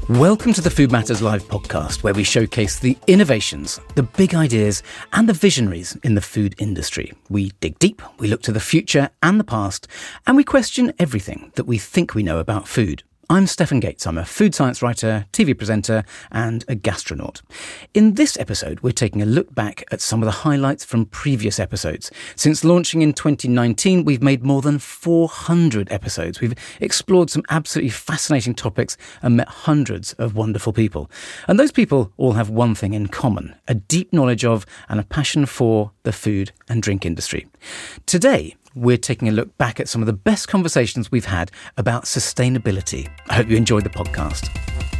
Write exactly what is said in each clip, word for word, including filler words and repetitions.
Welcome to the Food Matters Live podcast, where we showcase the innovations, the big ideas, and the visionaries in the food industry. We dig deep, we look to the future and the past, and we question everything that we think we know about food. I'm Stefan Gates. I'm a food science writer, T V presenter, and a gastronaut. In this episode, we're taking a look back at some of the highlights from previous episodes. Since launching in twenty nineteen, we've made more than four hundred episodes. We've explored some absolutely fascinating topics and met hundreds of wonderful people. And those people all have one thing in common: a deep knowledge of and a passion for the food and drink industry. Today, we're taking a look back at some of the best conversations we've had about sustainability. I hope you enjoyed the podcast.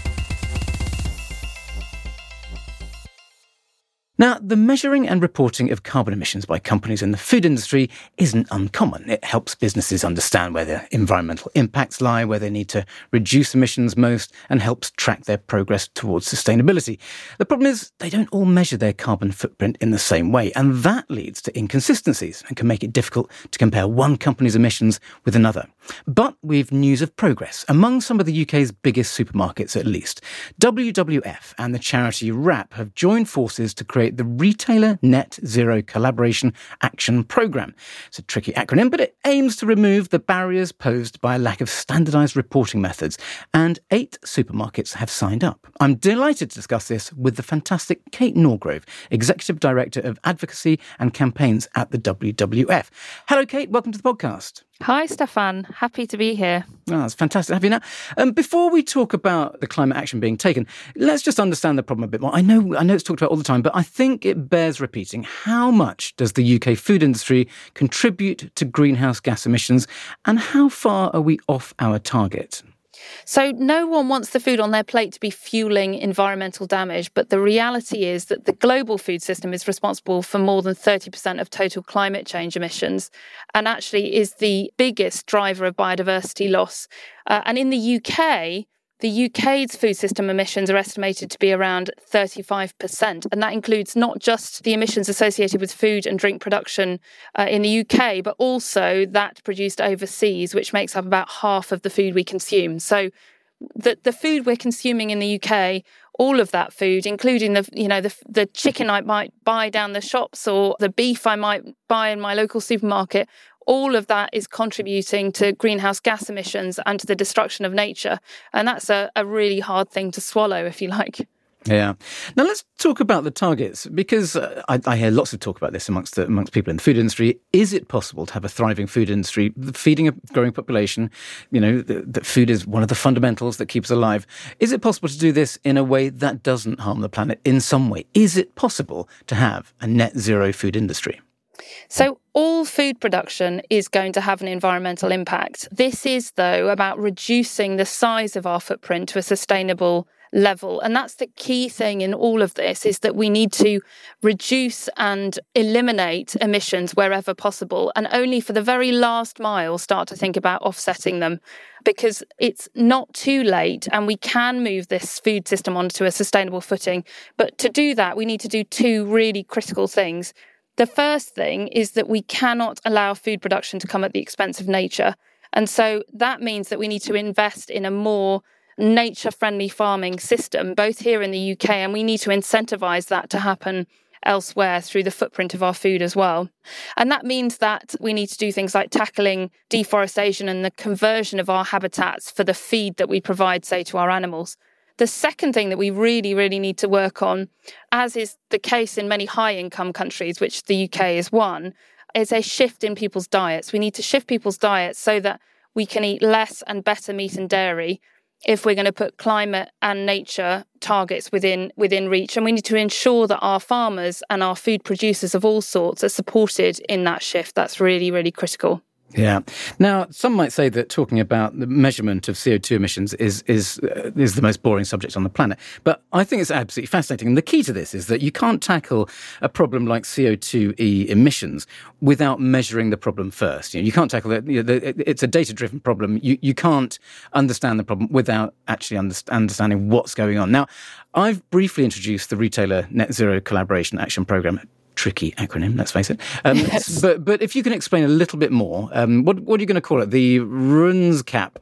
Now, the measuring and reporting of carbon emissions by companies in the food industry isn't uncommon. It helps businesses understand where their environmental impacts lie, where they need to reduce emissions most, and helps track their progress towards sustainability. The problem is they don't all measure their carbon footprint in the same way, and that leads to inconsistencies and can make it difficult to compare one company's emissions with another. But we've news of progress, among some of the U K's biggest supermarkets at least. W W F and the charity WRAP have joined forces to create the Retailer Net Zero Collaboration Action Programme. It's a tricky acronym, but it aims to remove the barriers posed by a lack of standardised reporting methods, and eight supermarkets have signed up. I'm delighted to discuss this with the fantastic Kate Norgrove, Executive Director of Advocacy and Campaigns at the W W F. Hello, Kate. Welcome to the podcast. Hi, Stefan. Happy to be here. Oh, it's fantastic to have you now. Um, before we talk about the climate action being taken, let's just understand the problem a bit more. I know, I know it's talked about all the time, but I think it bears repeating. How much does the U K food industry contribute to greenhouse gas emissions, and how far are we off our target? So no one wants the food on their plate to be fueling environmental damage, but the reality is that the global food system is responsible for more than thirty percent of total climate change emissions, and actually is the biggest driver of biodiversity loss. Uh, and in the U K, the U K's food system emissions are estimated to be around thirty-five percent, and that includes not just the emissions associated with food and drink production uh, in the U K, but also that produced overseas, which makes up about half of the food we consume. So the the food we're consuming in the U K, all of that food, including the you know the the chicken I might buy down the shops or the beef I might buy in my local supermarket, all of that is contributing to greenhouse gas emissions and to the destruction of nature. And that's a, a really hard thing to swallow, if you like. Yeah. Now let's talk about the targets, because uh, I, I hear lots of talk about this amongst the, amongst people in the food industry. Is it possible to have a thriving food industry, feeding a growing population? You know, that food is one of the fundamentals that keeps us alive. Is it possible to do this in a way that doesn't harm the planet in some way? Is it possible to have a net zero food industry? So all food production is going to have an environmental impact. This is, though, about reducing the size of our footprint to a sustainable level. And that's the key thing in all of this, is that we need to reduce and eliminate emissions wherever possible, and only for the very last mile start to think about offsetting them, because it's not too late and we can move this food system onto a sustainable footing. But to do that, we need to do two really critical things. The first thing is that we cannot allow food production to come at the expense of nature. And so that means that we need to invest in a more nature-friendly farming system, both here in the U K, and we need to incentivise that to happen elsewhere through the footprint of our food as well. And that means that we need to do things like tackling deforestation and the conversion of our habitats for the feed that we provide, say, to our animals. The second thing that we really, really need to work on, as is the case in many high-income countries, which the U K is one, is a shift in people's diets. We need to shift people's diets so that we can eat less and better meat and dairy if we're going to put climate and nature targets within within reach. And we need to ensure that our farmers and our food producers of all sorts are supported in that shift. That's really, really critical. Yeah. Now, some might say that talking about the measurement of C O two emissions is is uh, is the most boring subject on the planet. But I think it's absolutely fascinating. And the key to this is that you can't tackle a problem like C O two E emissions without measuring the problem first. You know, you can't tackle it. You know, the, it's a data-driven problem. You you can't understand the problem without actually underst- understanding what's going on. Now, I've briefly introduced the Retailer Net Zero Collaboration Action Programme. Tricky acronym, let's face it. Um, yes. But but if you can explain a little bit more, um, what what are you going to call it? The RUNSCAP?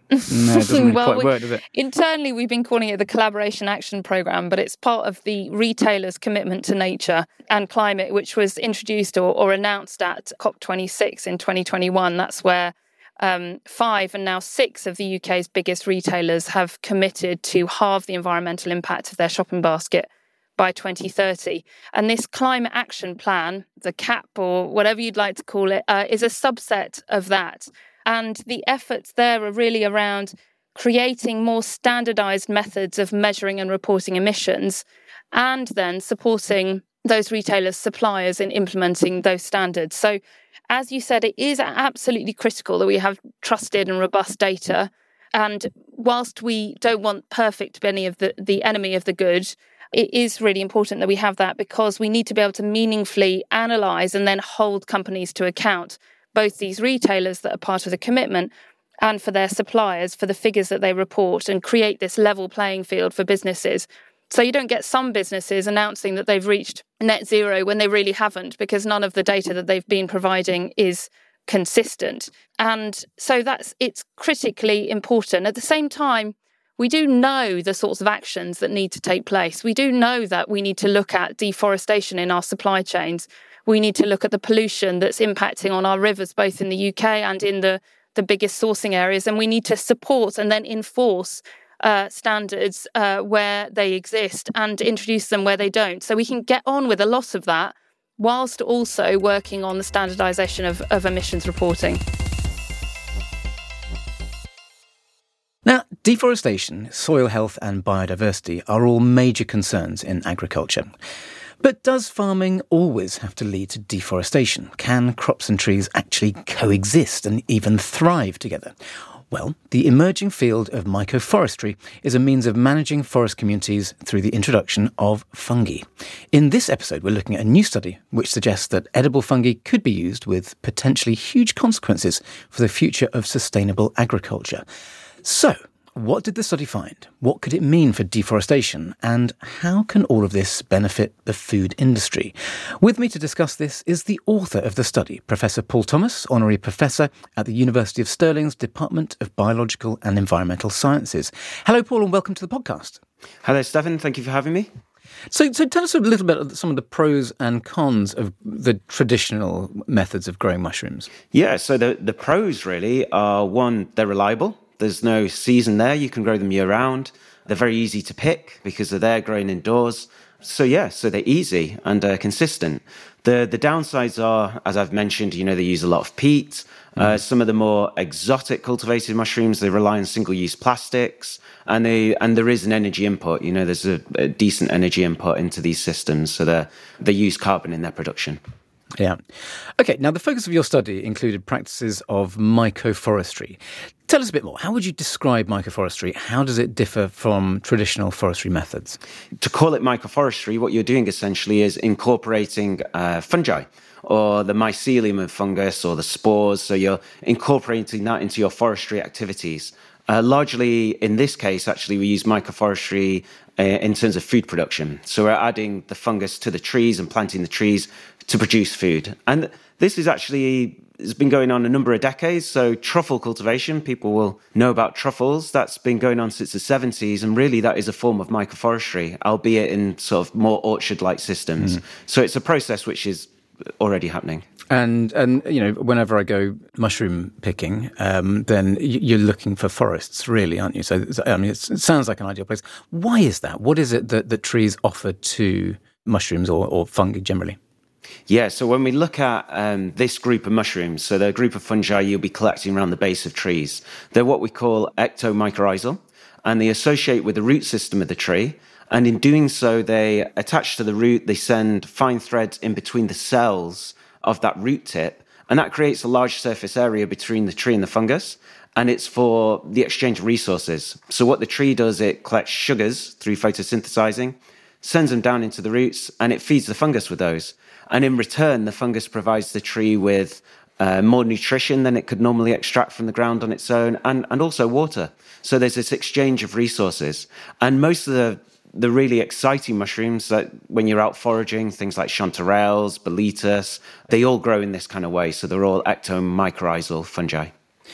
No, it doesn't well, quite we, work, does it? Internally, we've been calling it the Collaboration Action Programme, but it's part of the retailer's commitment to nature and climate, which was introduced or, or announced at COP twenty-six in twenty twenty-one. That's where um, five and now six of the U K's biggest retailers have committed to halve the environmental impact of their shopping basket by twenty thirty. And this climate action plan, the C A P or whatever you'd like to call it, uh, is a subset of that. And the efforts there are really around creating more standardized methods of measuring and reporting emissions, and then supporting those retailers' suppliers in implementing those standards. So, as you said, it is absolutely critical that we have trusted and robust data. And whilst we don't want perfect to be any of the, the enemy of the good, it is really important that we have that, because we need to be able to meaningfully analyse and then hold companies to account, both these retailers that are part of the commitment and for their suppliers, for the figures that they report, and create this level playing field for businesses. So you don't get some businesses announcing that they've reached net zero when they really haven't, because none of the data that they've been providing is consistent. And so that's it's critically important. At the same time, we do know the sorts of actions that need to take place. We do know that we need to look at deforestation in our supply chains. We need to look at the pollution that's impacting on our rivers, both in the U K and in the, the biggest sourcing areas. And we need to support and then enforce uh, standards uh, where they exist and introduce them where they don't. So we can get on with a lot of that, whilst also working on the standardisation of, of emissions reporting. Now, deforestation, soil health and biodiversity are all major concerns in agriculture. But does farming always have to lead to deforestation? Can crops and trees actually coexist and even thrive together? Well, the emerging field of mycoforestry is a means of managing forest communities through the introduction of fungi. In this episode, we're looking at a new study which suggests that edible fungi could be used with potentially huge consequences for the future of sustainable agriculture. So, what did the study find? What could it mean for deforestation? And how can all of this benefit the food industry? With me to discuss this is the author of the study, Professor Paul Thomas, Honorary Professor at the University of Stirling's Department of Biological and Environmental Sciences. Hello, Paul, and welcome to the podcast. Hello, Stefan. Thank you for having me. So, so tell us a little bit of some of the pros and cons of the traditional methods of growing mushrooms. Yeah, so the, the pros really are, one, they're reliable. There's no season there. You can grow them year round. They're very easy to pick because they're there growing indoors. So yeah, so they're easy and uh, consistent. The the downsides are, as I've mentioned, you know, they use a lot of peat. Mm. Uh, some of the more exotic cultivated mushrooms, they rely on single-use plastics, and they and there is an energy input. You know, there's a, a decent energy input into these systems, so they they use carbon in their production. Yeah. Okay, now the focus of your study included practices of mycoforestry. Tell us a bit more. How would you describe mycoforestry? How does it differ from traditional forestry methods? To call it mycoforestry, what you're doing essentially is incorporating uh, fungi, or the mycelium of fungus, or the spores. So you're incorporating that into your forestry activities. Uh, largely, in this case, actually, we use mycoforestry uh, in terms of food production. So we're adding the fungus to the trees and planting the trees to produce food. And this is actually has been going on a number of decades. So truffle cultivation, people will know about truffles. That's been going on since the seventies. And really, that is a form of mycoforestry, albeit in sort of more orchard-like systems. Mm. So it's a process which is already happening. And, and you know, whenever I go mushroom picking, um, then you're looking for forests, really, aren't you? So, I mean, it's, it sounds like an ideal place. Why is that? What is it that, that trees offer to mushrooms or, or fungi generally? Yeah, so when we look at um, this group of mushrooms, so they're a group of fungi you'll be collecting around the base of trees. They're what we call ectomycorrhizal, and they associate with the root system of the tree. And in doing so, they attach to the root, they send fine threads in between the cells of that root tip, and that creates a large surface area between the tree and the fungus, and it's for the exchange of resources. So what the tree does, it collects sugars through photosynthesizing, sends them down into the roots, and it feeds the fungus with those. And in return, the fungus provides the tree with uh, more nutrition than it could normally extract from the ground on its own, and, and also water. So there's this exchange of resources. And most of the the really exciting mushrooms that when you're out foraging, things like chanterelles, boletus, they all grow in this kind of way. So they're all ectomycorrhizal fungi.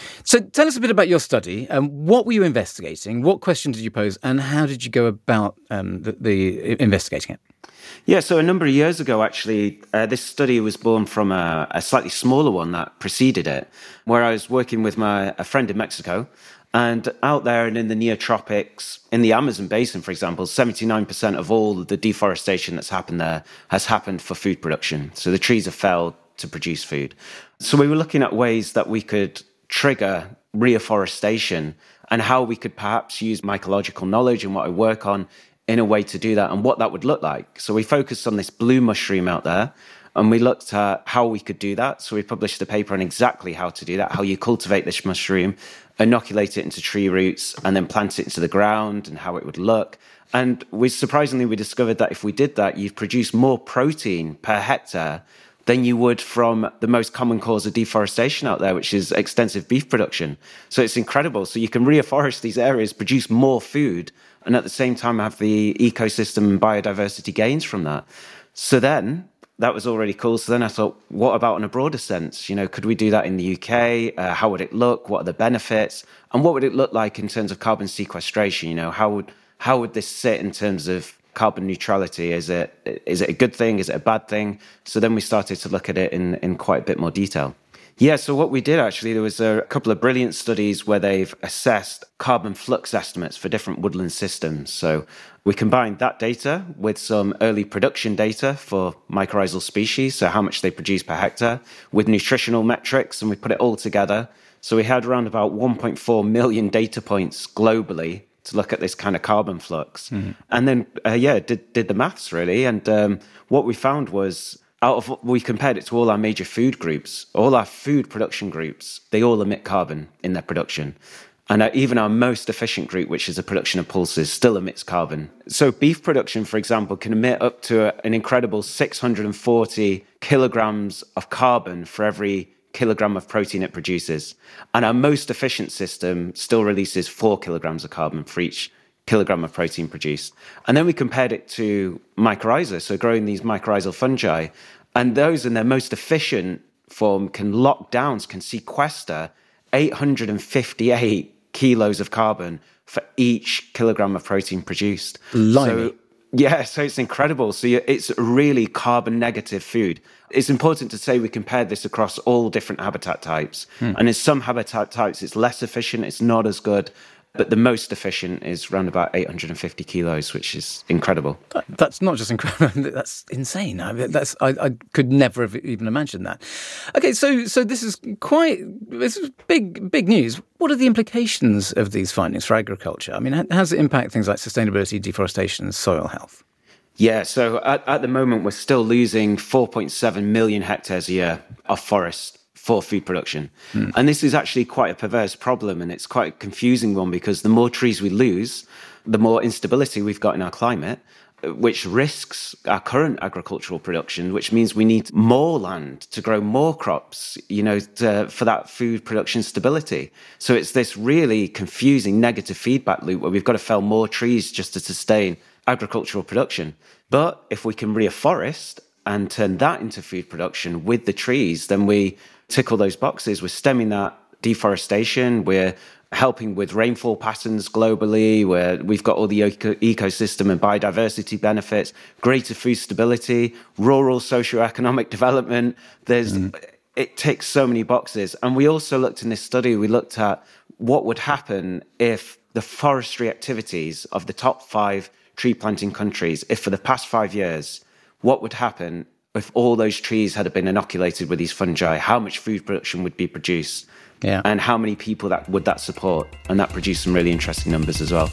So tell us a bit about your study. Um, what were you investigating? What questions did you pose? And how did you go about um, the, the investigating it? Yeah, so a number of years ago, actually, uh, this study was born from a, a slightly smaller one that preceded it, where I was working with my a friend in Mexico. And out there and in the neotropics, in the Amazon basin, for example, seventy-nine percent of all the deforestation that's happened there has happened for food production. So the trees have felled to produce food. So we were looking at ways that we could trigger reforestation and how we could perhaps use mycological knowledge and what I work on in a way to do that and what that would look like. So we focused on this blue mushroom out there. And we looked at how we could do that. So we published a paper on exactly how to do that, how you cultivate this mushroom, inoculate it into tree roots, and then plant it into the ground and how it would look. And we surprisingly, we discovered that if we did that, you'd produce more protein per hectare than you would from the most common cause of deforestation out there, which is extensive beef production. So it's incredible. So you can reforest these areas, produce more food, and at the same time have the ecosystem and biodiversity gains from that. So then that was already cool. So then I thought, what about in a broader sense? You know, could we do that in the U K? Uh, how would it look? What are the benefits? And what would it look like in terms of carbon sequestration? You know, how would how would this sit in terms of carbon neutrality? Is it is it a good thing? Is it a bad thing? So then we started to look at it in, in quite a bit more detail. Yeah, so what we did actually, there was a couple of brilliant studies where they've assessed carbon flux estimates for different woodland systems. So we combined that data with some early production data for mycorrhizal species, so how much they produce per hectare, with nutritional metrics, and we put it all together. So we had around about one point four million data points globally to look at this kind of carbon flux. Mm. And then, uh, yeah, did, did the maths really. And um, what we found was, out of we compared it to all our major food groups, all our food production groups, they all emit carbon in their production. And uh, even our most efficient group, which is the production of pulses, still emits carbon. So beef production, for example, can emit up to a, an incredible six hundred forty kilograms of carbon for every kilogram of protein it produces. And our most efficient system still releases four kilograms of carbon for each kilogram of protein produced. And then we compared it to mycorrhiza, so growing these mycorrhizal fungi, and those in their most efficient form can lock down, can sequester eight hundred fifty-eight kilos of carbon for each kilogram of protein produced. Blimey. So, yeah, so it's incredible. So it's really carbon negative food. It's important to say we compared this across all different habitat types. Hmm. And in some habitat types, it's less efficient, it's not as good. But the most efficient is around about eight hundred fifty kilos, which is incredible. That, that's not just incredible, that's insane. I mean, that's I, I could never have even imagined that. Okay, so so this is quite this is big big news. What are the implications of these findings for agriculture? I mean, how, how does it impact things like sustainability, deforestation, and soil health? Yeah, so at, at the moment, we're still losing four point seven million hectares a year of forest for food production. Mm. And this is actually quite a perverse problem, and it's quite a confusing one, because the more trees we lose, the more instability we've got in our climate, which risks our current agricultural production, which means we need more land to grow more crops, you know, to, for that food production stability. So it's this really confusing negative feedback loop where we've got to fell more trees just to sustain agricultural production. But if we can reforest and turn that into food production with the trees, then we tick all those boxes. We're stemming that deforestation. We're helping with rainfall patterns globally, where we've got all the eco- ecosystem and biodiversity benefits, greater food stability, rural socioeconomic development. There's, mm. It ticks so many boxes. And we also looked in this study, we looked at what would happen if the forestry activities of the top five tree planting countries, if for the past five years, what would happen if all those trees had been inoculated with these fungi, how much food production would be produced, yeah. and how many people that would that support? And that produced some really interesting numbers as well.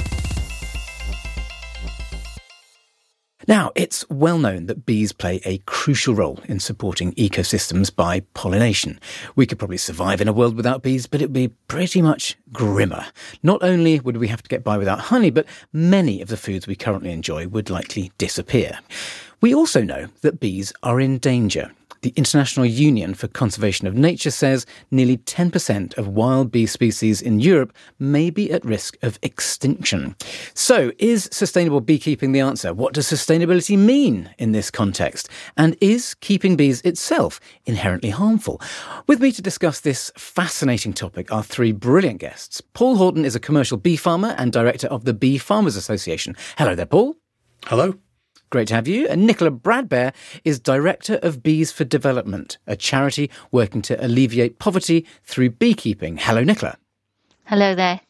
Now, it's well known that bees play a crucial role in supporting ecosystems by pollination. We could probably survive in a world without bees, but it would be pretty much grimmer. Not only would we have to get by without honey, but many of the foods we currently enjoy would likely disappear. We also know that bees are in danger. The International Union for Conservation of Nature says nearly ten percent of wild bee species in Europe may be at risk of extinction. So, is sustainable beekeeping the answer? What does sustainability mean in this context? And is keeping bees itself inherently harmful? With me to discuss this fascinating topic are three brilliant guests. Paul Horton is a commercial bee farmer and director of the Bee Farmers Association. Hello there, Paul. Hello. Great to have you. And Nicola Bradbear is Director of Bees for Development, a charity working to alleviate poverty through beekeeping. Hello, Nicola. Hello there.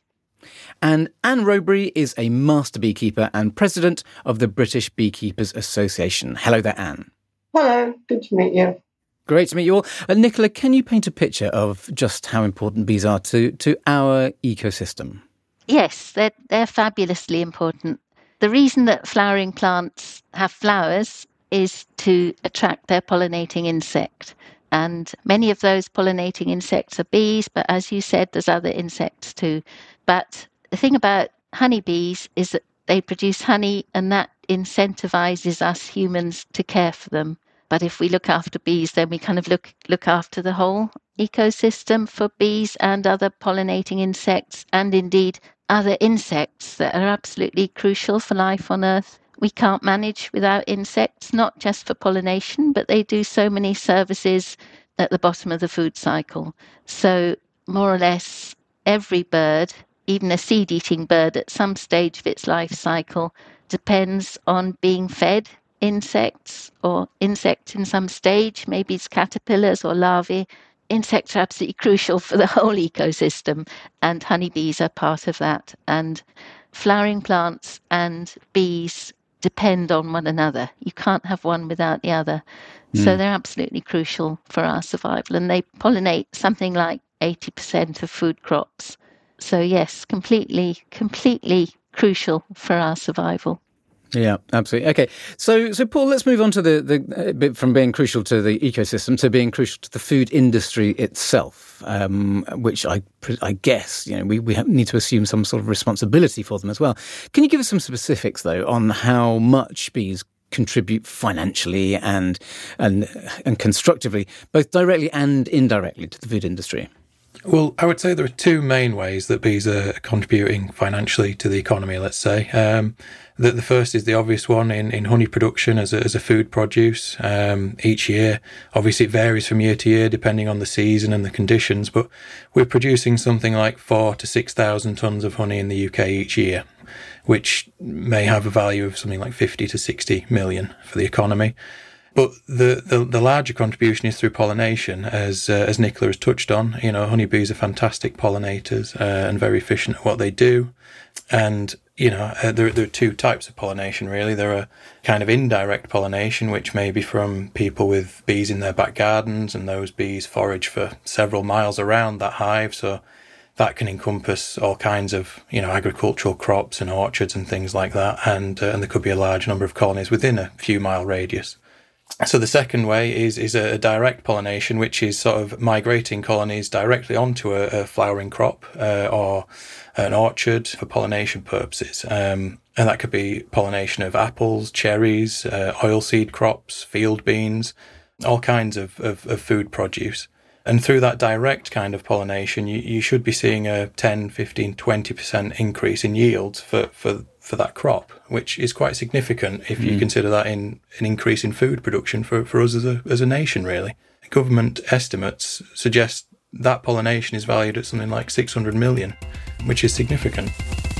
And Anne Robury is a master beekeeper and president of the British Beekeepers Association. Hello there, Anne. Hello, good to meet you. Great to meet you all. Uh, Nicola, can you paint a picture of just how important bees are to, to our ecosystem? Yes, they're, they're fabulously important. The reason that flowering plants have flowers is to attract their pollinating insect. And many of those pollinating insects are bees, but as you said, there's other insects too. But the thing about honeybees is that they produce honey, and that incentivizes us humans to care for them. But if we look after bees, then we kind of look look after the whole ecosystem for bees and other pollinating insects, and indeed other insects that are absolutely crucial for life on Earth. We can't manage without insects, not just for pollination, but they do so many services at the bottom of the food cycle. So more or less every bird, even a seed-eating bird at some stage of its life cycle, depends on being fed insects or insects in some stage, maybe it's caterpillars or larvae. Insects are absolutely crucial for the whole ecosystem, and honeybees are part of that. And flowering plants and bees depend on one another. You can't have one without the other. Mm. So they're absolutely crucial for our survival. And they pollinate something like eighty percent of food crops. So yes, completely, completely crucial for our survival. Yeah, absolutely. Okay, so so Paul, let's move on to the, the bit from being crucial to the ecosystem to being crucial to the food industry itself, um, which I I guess you know we we need to assume some sort of responsibility for them as well. Can you give us some specifics though on how much bees contribute financially and and and constructively, both directly and indirectly, to the food industry? Well, I would say there are two main ways that bees are contributing financially to the economy, let's say. Um, the, the first is the obvious one in, in honey production as a, as a food produce um, each year. Obviously, it varies from year to year depending on the season and the conditions, but we're producing something like four to six thousand tonnes of honey in the U K each year, which may have a value of something like fifty to sixty million for the economy. But the, the, the larger contribution is through pollination, as uh, as Nicola has touched on. You know, honeybees are fantastic pollinators uh, and very efficient at what they do. And, you know, uh, there, there are two types of pollination, really. There are kind of indirect pollination, which may be from people with bees in their back gardens, and those bees forage for several miles around that hive. So that can encompass all kinds of, you know, agricultural crops and orchards and things like that. And, uh, and there could be a large number of colonies within a few mile radius. So the second way is is a direct pollination, which is sort of migrating colonies directly onto a, a flowering crop uh, or an orchard for pollination purposes. Um, and that could be pollination of apples, cherries, uh, oilseed crops, field beans, all kinds of, of, of food produce. And through that direct kind of pollination, you, you should be seeing a ten, fifteen, twenty percent increase in yields for, for, for that crop, which is quite significant if you mm. consider that in an increase in food production for, for us as a as a nation, really. Government estimates suggest that pollination is valued at something like six hundred million, which is significant.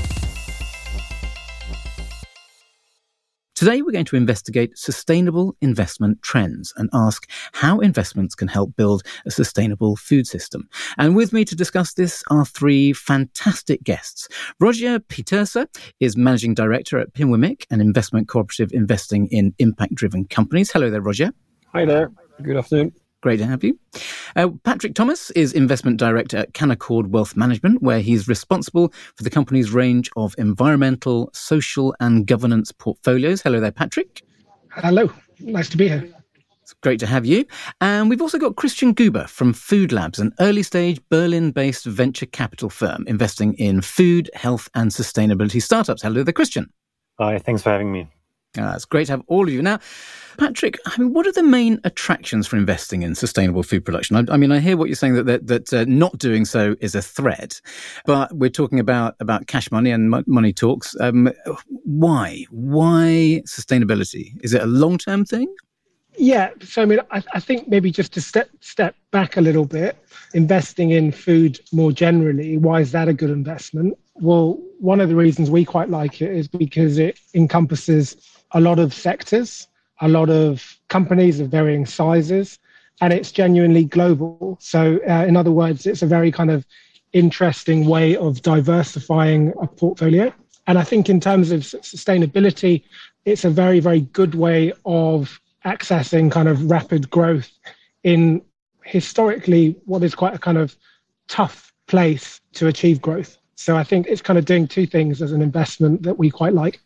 Today, we're going to investigate sustainable investment trends and ask how investments can help build a sustainable food system. And with me to discuss this are three fantastic guests. Roger Pieterse is Managing Director at Pinwimic, an investment cooperative investing in impact-driven companies. Hello there, Roger. Hi there. Good afternoon. Great to have you. Uh, Patrick Thomas is Investment Director at Canaccord Wealth Management, where he's responsible for the company's range of environmental, social and governance portfolios. Hello there, Patrick. Hello. Nice to be here. It's great to have you. And we've also got Christian Guber from Food Labs, an early-stage Berlin-based venture capital firm investing in food, health and sustainability startups. Hello there, Christian. Hi, thanks for having me. Ah, it's great to have all of you. Now, Patrick, I mean, what are the main attractions for investing in sustainable food production? I, I mean, I hear what you're saying, that that, that uh, not doing so is a threat, but we're talking about, about cash money and mo- money talks. Um, why? Why sustainability? Is it a long-term thing? Yeah, so I mean, I, I think maybe just to step step back a little bit, investing in food more generally, why is that a good investment? Well, one of the reasons we quite like it is because it encompasses a lot of sectors, a lot of companies of varying sizes, and it's genuinely global. So uh, in other words, it's a very kind of interesting way of diversifying a portfolio. And I think in terms of sustainability, it's a very, very good way of accessing kind of rapid growth in historically what is quite a kind of tough place to achieve growth. So I think it's kind of doing two things as an investment that we quite like.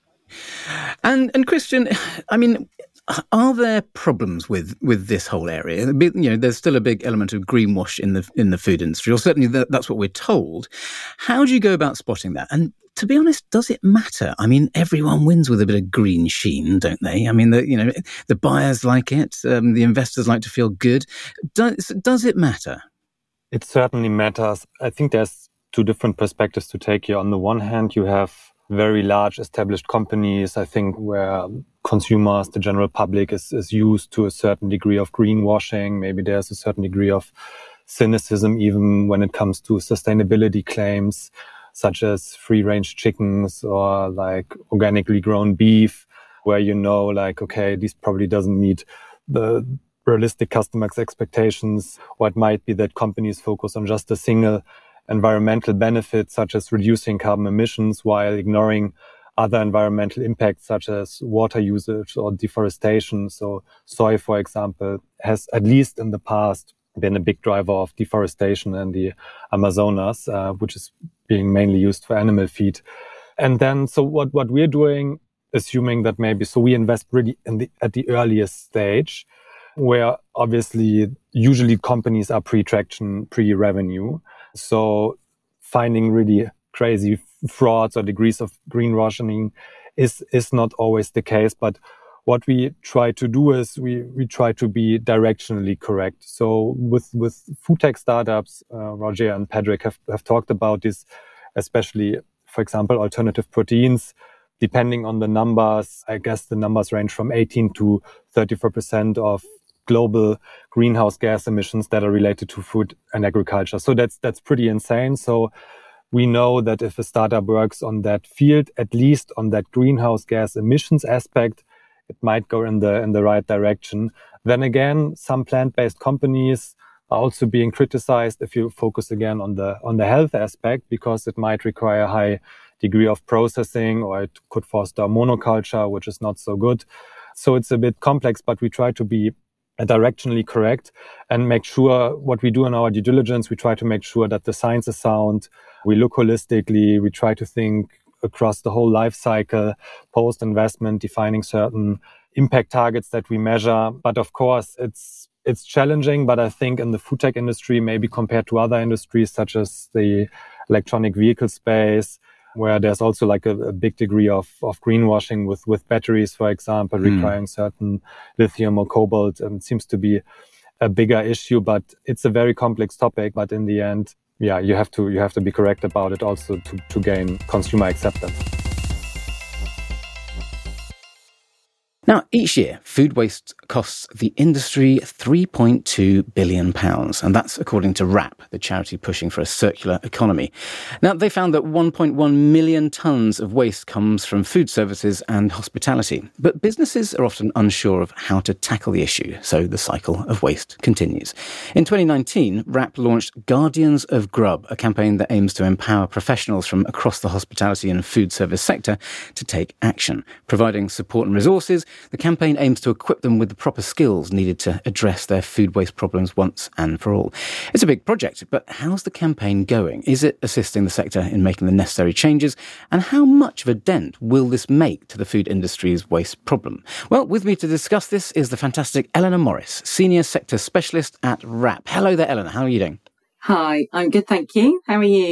And and Christian, I mean, are there problems with, with this whole area? You know, there's still a big element of greenwash in the in the food industry, or certainly that, that's what we're told. How do you go about spotting that? And to be honest, does it matter? I mean, everyone wins with a bit of green sheen, don't they? I mean, the, you know, the buyers like it, um, the investors like to feel good. Does does it matter? It certainly matters. I think there's two different perspectives to take here. On the one hand, you have very large established companies, I think, where consumers, the general public is, is used to a certain degree of greenwashing. Maybe there's a certain degree of cynicism even when it comes to sustainability claims, such as free-range chickens or like organically grown beef, where you know, like, okay, this probably doesn't meet the realistic customers' expectations. Or it might be that companies focus on just a single environmental benefit, such as reducing carbon emissions, while ignoring other environmental impacts, such as water usage or deforestation. So soy, for example, has, at least in the past, been a big driver of deforestation in the Amazonas, uh, which is being mainly used for animal feed. And then, so what, what we're doing, assuming that maybe, so we invest really in the, at the earliest stage, where obviously usually companies are pre-traction, pre-revenue. So finding really crazy frauds or degrees of greenwashing is, is not always the case. But what we try to do is we, we try to be directionally correct. So with, with food tech startups, uh, Roger and Patrick have, have talked about this, especially, for example, alternative proteins. Depending on the numbers, I guess the numbers range from eighteen to thirty-four percent of global greenhouse gas emissions that are related to food and agriculture. So that's that's pretty insane. So we know that if a startup works on that field, at least on that greenhouse gas emissions aspect, it might go in the in the right direction. Then again, some plant-based companies are also being criticized if you focus again on the on the health aspect, because it might require a high degree of processing, or it could foster monoculture, which is not so good. So it's a bit complex, but we try to be directionally correct and make sure what we do in our due diligence, we try to make sure that the science is sound. We look holistically. We try to think across the whole life cycle, post-investment, defining certain impact targets that we measure. But of course, it's it's challenging. But I think in the food tech industry, maybe compared to other industries such as the electronic vehicle space, where there's also like a, a big degree of, of greenwashing with, with batteries, for example, mm. requiring certain lithium or cobalt, um, seems to be a bigger issue. But it's a very complex topic. But in the end, yeah, you have to you have to be correct about it also to, to gain consumer acceptance. Now, each year, food waste costs the industry three point two billion pounds, and that's according to WRAP, the charity pushing for a circular economy. Now, they found that one point one million tonnes of waste comes from food services and hospitality, but businesses are often unsure of how to tackle the issue, so the cycle of waste continues. In twenty nineteen, WRAP launched Guardians of Grub, a campaign that aims to empower professionals from across the hospitality and food service sector to take action, providing support and resources. The campaign aims to equip them with the proper skills needed to address their food waste problems once and for all. It's a big project, but how's the campaign going? Is it assisting the sector in making the necessary changes? And how much of a dent will this make to the food industry's waste problem? Well, with me to discuss this is the fantastic Eleanor Morris, Senior Sector Specialist at WRAP. Hello there, Eleanor. How are you doing? Hi, I'm good, thank you. How are you?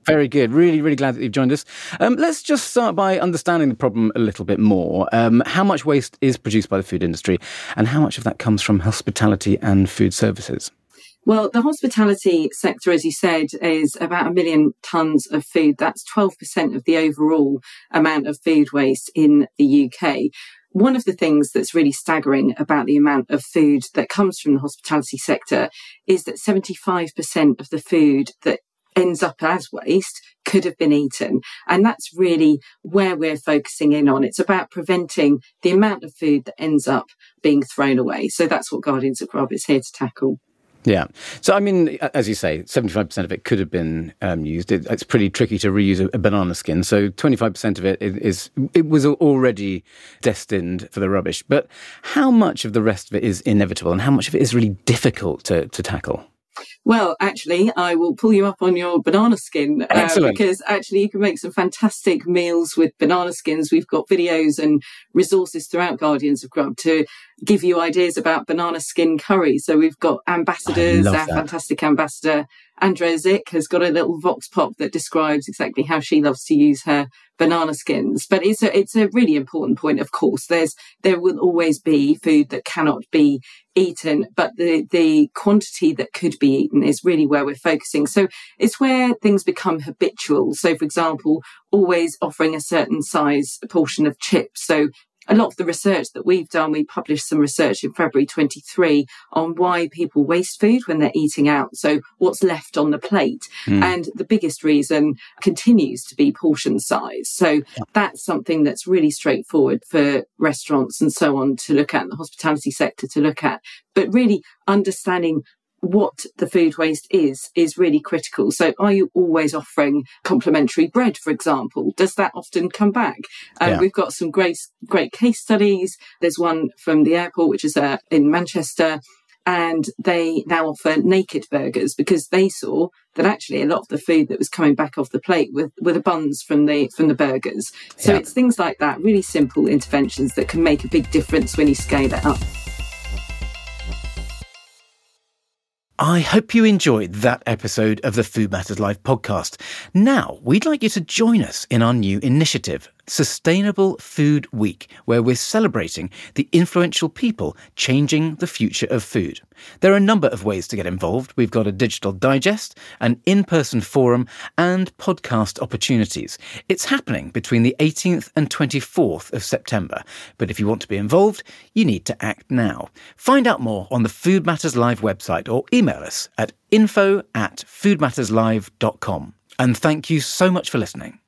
Very good. Really, really glad that you've joined us. Um, let's just start by understanding the problem a little bit more. Um, how much waste is produced by the food industry, and how much of that comes from hospitality and food services? Well, the hospitality sector, as you said, is about a million tonnes of food. That's twelve percent of the overall amount of food waste in the U K. One of the things that's really staggering about the amount of food that comes from the hospitality sector is that seventy-five percent of the food that ends up as waste could have been eaten. And that's really where we're focusing in on. It's about preventing the amount of food that ends up being thrown away. So that's what Guardians of Grub is here to tackle. Yeah. So, I mean, as you say, seventy-five percent of it could have been um, used. It, it's pretty tricky to reuse a, a banana skin. So twenty-five percent of it is, it was already destined for the rubbish. But how much of the rest of it is inevitable, and how much of it is really difficult to, to tackle? Well, actually, I will pull you up on your banana skin uh, because actually you can make some fantastic meals with banana skins. We've got videos and resources throughout Guardians of Grub to give you ideas about banana skin curry. So we've got ambassadors, our that. fantastic ambassador, Andrea Zick, has got a little vox pop that describes exactly how she loves to use her banana skins. But it's a, it's a really important point, of course. There's, there will always be food that cannot be eaten, but the, the quantity that could be eaten is really where we're focusing. So it's where things become habitual. So, for example, always offering a certain size portion of chips. So a lot of the research that we've done, we published some research in February twenty-three on why people waste food when they're eating out. So what's left on the plate. Mm. And the biggest reason continues to be portion size. So that's something that's really straightforward for restaurants and so on to look at, and the hospitality sector to look at. But really understanding what the food waste is, is really critical. So are you always offering complimentary bread, for example? Does that often come back? Um, yeah. We've got some great, great case studies. There's one from the airport, which is uh, in Manchester, and they now offer naked burgers because they saw that actually a lot of the food that was coming back off the plate were, were the buns from the, from the burgers. So yeah. It's things like that, really simple interventions that can make a big difference when you scale it up. I hope you enjoyed that episode of the Food Matters Live podcast. Now, we'd like you to join us in our new initiative, Sustainable Food Week, where we're celebrating the influential people changing the future of food. There are a number of ways to get involved. We've got a digital digest, an in-person forum, and podcast opportunities. It's happening between the eighteenth and twenty-fourth of September. But if you want to be involved, you need to act now. Find out more on the Food Matters Live website or email us at info at foodmatterslive dot com. And thank you so much for listening.